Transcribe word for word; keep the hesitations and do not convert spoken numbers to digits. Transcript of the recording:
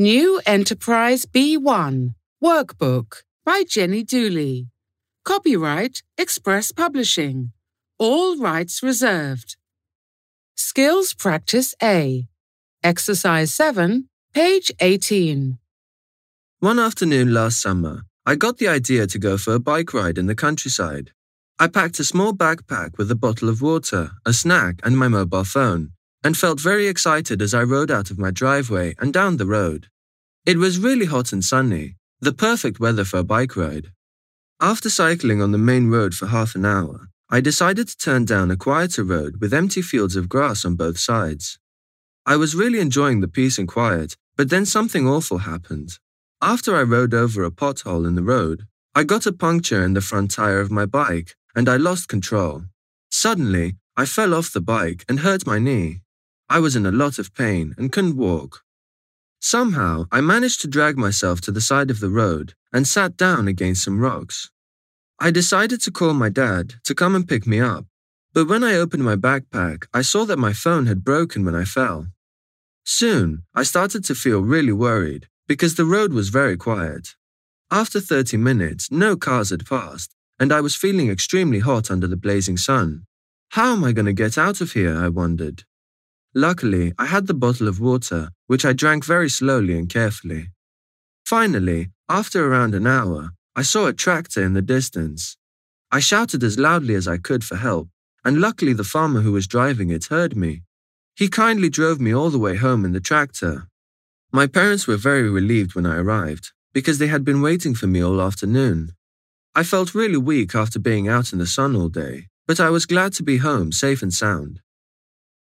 New Enterprise B one Workbook by Jenny Dooley. Copyright Express Publishing. All rights reserved. Skills Practice A. Exercise seven, page eighteen. One afternoon last summer, I got the idea to go for a bike ride in the countryside. I packed a small backpack with a bottle of water, a snack, and my mobile phone, and felt very excited as I rode out of my driveway and down the road. It was really hot and sunny, the perfect weather for a bike ride. After cycling on the main road for half an hour, I decided to turn down a quieter road with empty fields of grass on both sides. I was really enjoying the peace and quiet, but then something awful happened. After I rode over a pothole in the road, I got a puncture in the front tire of my bike and I lost control. Suddenly, I fell off the bike and hurt my knee. I was in a lot of pain and couldn't walk. Somehow, I managed to drag myself to the side of the road and sat down against some rocks. I decided to call my dad to come and pick me up, but when I opened my backpack, I saw that my phone had broken when I fell. Soon, I started to feel really worried because the road was very quiet. After thirty minutes, no cars had passed, and I was feeling extremely hot under the blazing sun. How am I going to get out of here, I wondered. Luckily, I had the bottle of water, which I drank very slowly and carefully. Finally, after around an hour, I saw a tractor in the distance. I shouted as loudly as I could for help, and luckily the farmer who was driving it heard me. He kindly drove me all the way home in the tractor. My parents were very relieved when I arrived, because they had been waiting for me all afternoon. I felt really weak after being out in the sun all day, but I was glad to be home safe and sound.